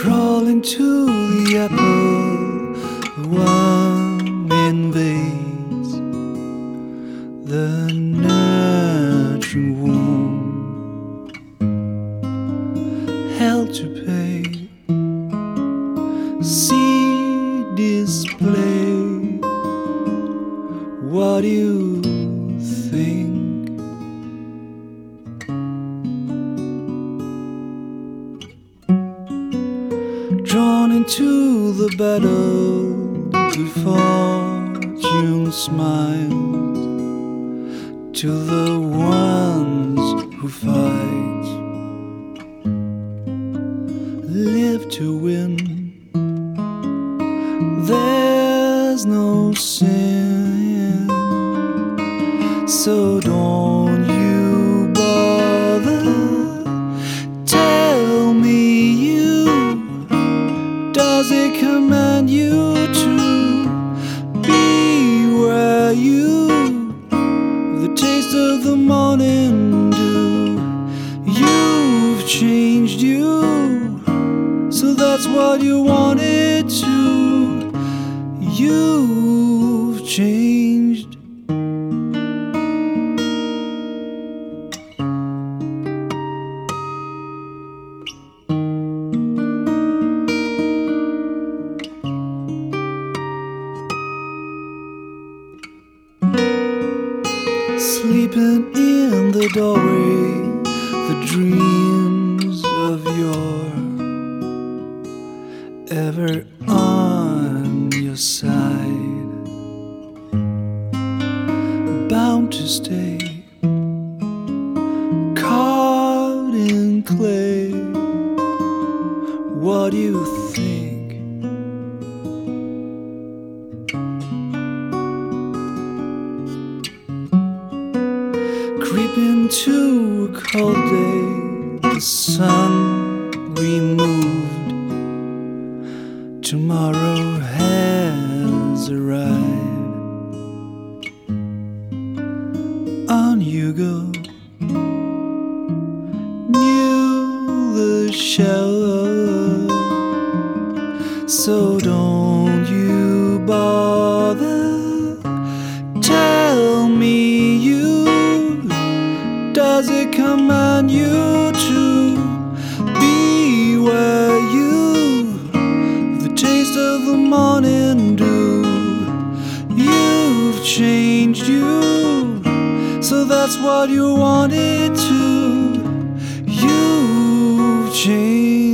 crawling to the apple, the one invades the nurturing womb, hell to pay, see display. What do you think? Drawn into the battle, good fortune smiles to the ones who fight. Live to win, there's no sin, so don't you bother. Tell me, does it command you to be where you, the taste of the morning dew? You've changed you, so that's what you wanted to. You've changed. Sleeping in the doorway, the dreams of yore ever on your side, bound to stay, caught in clay. What do you think? Creep into a cold day, the sun removed. Tomorrow has arrived. On you go, knew the shell, so don't you bother. Tell me, does it command you to be where you, the taste of the morning dew? You've changed you, so that's what you wanted to. You've changed.